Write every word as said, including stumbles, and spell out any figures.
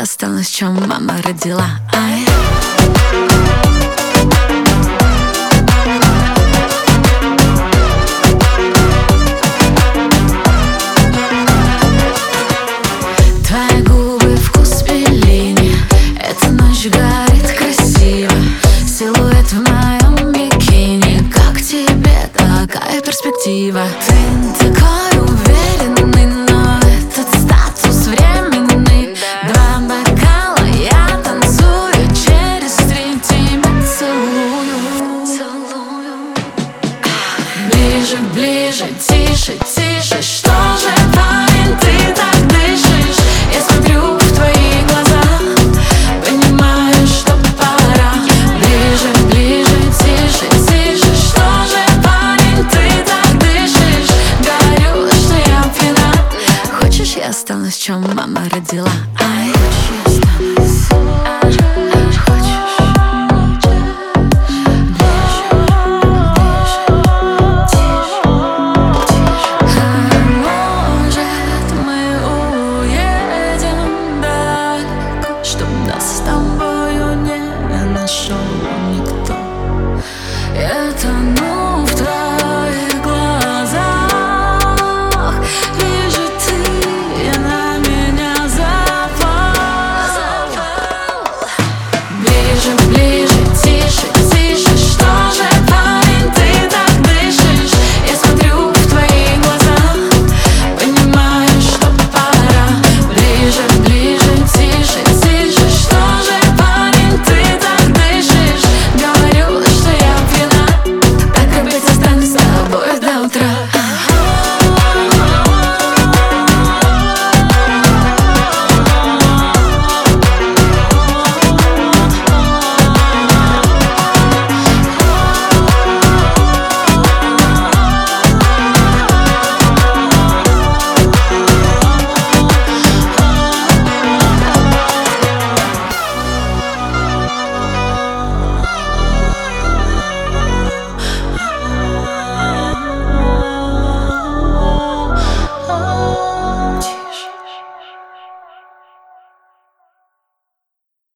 останусь, чем мама родила. Ай. Твои губы, вкус Беллини, эта ночь горит красиво. Силуэт в моем бикини, как тебе такая перспектива? Ты такой уверенный, но этот статус временный. Два бокала, я танцую, через три тебя целую. Целую. Ближе, ближе, тише, тише. Что же, парень, ты так дышишь? Я смотрю в твои глаза, понимаю, что пора. Ближе, ближе, тише, тише. Что же, парень, ты так дышишь? Говорю, что я пьяна. Хочешь, я останусь, чем мама родила?